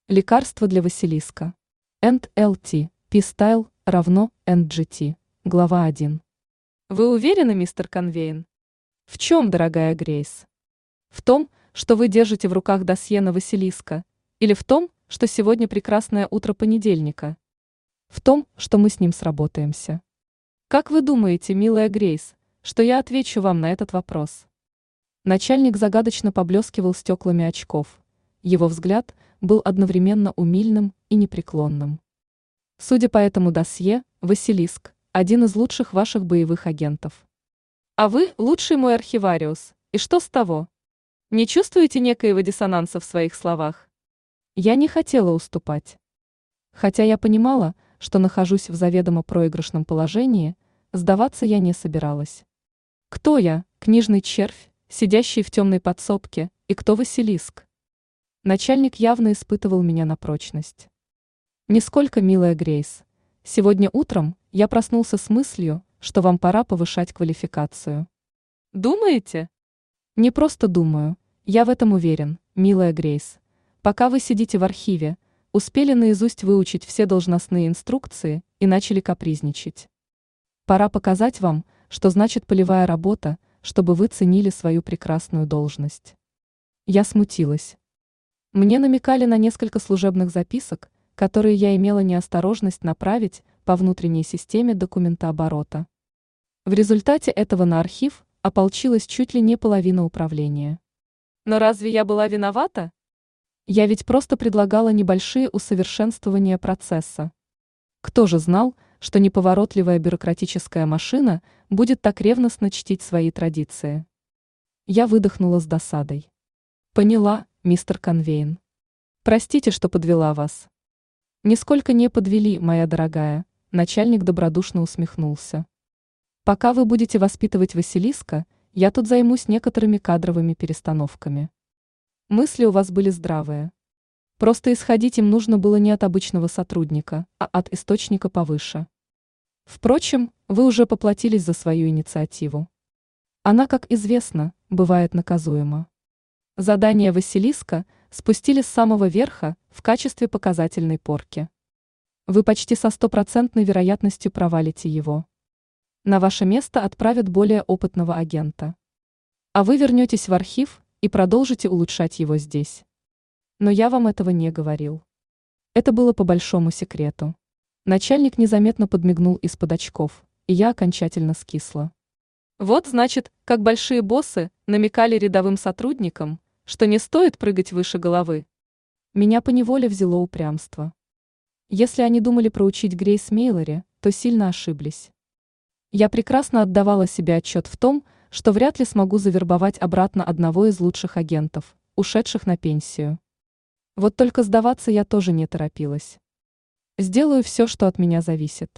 Лекарство для Василиска. NLT, P-Style равно NGT. Глава 1. Вы уверены, мистер Конвейн? В чем, дорогая Грейс? В том, что вы держите в руках досье на Василиска, или в том, что сегодня прекрасное утро понедельника? В том, что мы с ним сработаемся. Как вы думаете, милая Грейс, что я отвечу вам на этот вопрос? Начальник загадочно поблескивал стеклами очков. Его взгляд был одновременно умильным и непреклонным. Судя по этому досье, Василиск – один из лучших ваших боевых агентов. А вы – лучший мой архивариус, и что с того? Не чувствуете некоего диссонанса в своих словах? Я не хотела уступать. Хотя я понимала, что нахожусь в заведомо проигрышном положении, сдаваться я не собиралась. Кто я, книжный червь, сидящий в темной подсобке, и кто Василиск? Начальник явно испытывал меня на прочность. Нисколько, милая Грейс. Сегодня утром я проснулся с мыслью, что вам пора повышать квалификацию. Думаете? Не просто думаю, я в этом уверен, милая Грейс. Пока вы сидите в архиве, успели наизусть выучить все должностные инструкции и начали капризничать. Пора показать вам, что значит полевая работа, чтобы вы ценили свою прекрасную должность. Я смутилась. Мне намекали на несколько служебных записок, которые я имела неосторожность направить по внутренней системе документооборота. В результате этого на архив ополчилась чуть ли не половина управления. Но разве я была виновата? Я ведь просто предлагала небольшие усовершенствования процесса. Кто же знал, что неповоротливая бюрократическая машина будет так ревностно чтить свои традиции? Я выдохнула с досадой. Поняла, мистер Конвейн. Простите, что подвела вас. Нисколько не подвели, моя дорогая, начальник добродушно усмехнулся. Пока вы будете воспитывать Василиска, я тут займусь некоторыми кадровыми перестановками. Мысли у вас были здравые. Просто исходить им нужно было не от обычного сотрудника, а от источника повыше. Впрочем, вы уже поплатились за свою инициативу. Она, как известно, бывает наказуема. Задание Василиска спустили с самого верха в качестве показательной порки. Вы почти со 100% вероятностью провалите его. На ваше место отправят более опытного агента. А вы вернетесь в архив и продолжите улучшать его здесь. Но я вам этого не говорил. Это было по большому секрету. Начальник незаметно подмигнул из-под очков, и я окончательно скисла. Вот значит, как большие боссы намекали рядовым сотрудникам, что не стоит прыгать выше головы. Меня поневоле взяло упрямство. Если они думали проучить Грейс Мейлори, то сильно ошиблись. Я прекрасно отдавала себе отчет в том, что вряд ли смогу завербовать обратно одного из лучших агентов, ушедших на пенсию. Вот только сдаваться я тоже не торопилась. Сделаю все, что от меня зависит.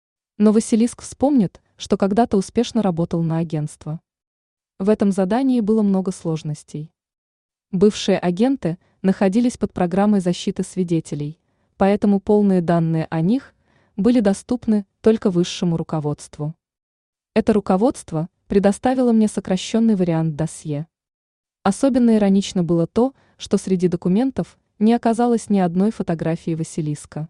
Но Василиск вспомнит, что когда-то успешно работал на агентство. В этом задании было много сложностей. Бывшие агенты находились под программой защиты свидетелей, поэтому полные данные о них были доступны только высшему руководству. Это руководство предоставило мне сокращенный вариант досье. Особенно иронично было то, что среди документов не оказалось ни одной фотографии Василиска.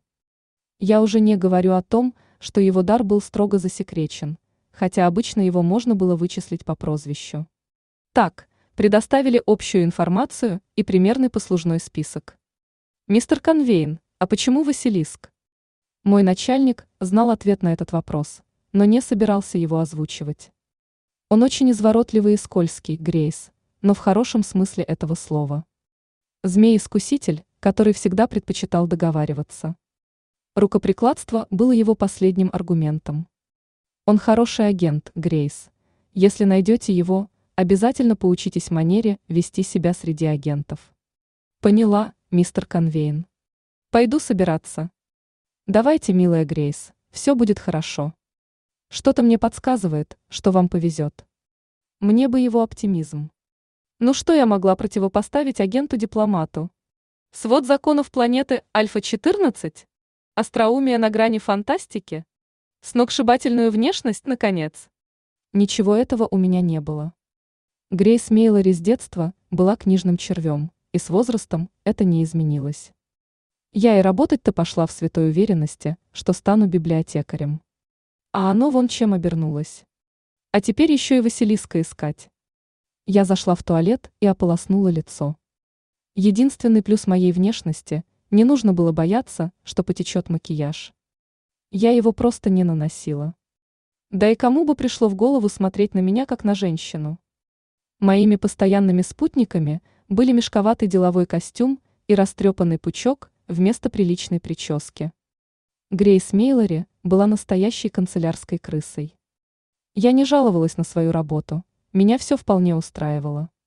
Я уже не говорю о том, что его дар был строго засекречен, хотя обычно его можно было вычислить по прозвищу. Так, предоставили общую информацию и примерный послужной список. Мистер Конвейн, а почему Василиск? Мой начальник знал ответ на этот вопрос, но не собирался его озвучивать. Он очень изворотливый и скользкий, Грейс, но в хорошем смысле этого слова. Змей-искуситель, который всегда предпочитал договариваться. Рукоприкладство было его последним аргументом. Он хороший агент, Грейс. Если найдете его, обязательно поучитесь манере вести себя среди агентов. Поняла, мистер Конвейн. Пойду собираться. Давайте, милая Грейс, все будет хорошо. Что-то мне подсказывает, что вам повезет. Мне бы его оптимизм. Ну что я могла противопоставить агенту-дипломату? Свод законов планеты Альфа-14? Остроумие на грани фантастики? Сногсшибательную внешность, наконец? Ничего этого у меня не было. Грейс Мейлори с детства была книжным червем, и с возрастом это не изменилось. Я и работать-то пошла в святой уверенности, что стану библиотекарем. А оно вон чем обернулось. А теперь еще и Василиска искать. Я зашла в туалет и ополоснула лицо. Единственный плюс моей внешности – не нужно было бояться, что потечет макияж. Я его просто не наносила. Да и кому бы пришло в голову смотреть на меня как на женщину? Моими постоянными спутниками были мешковатый деловой костюм и растрепанный пучок вместо приличной прически. Грейс Мейлори была настоящей канцелярской крысой. Я не жаловалась на свою работу, меня все вполне устраивало.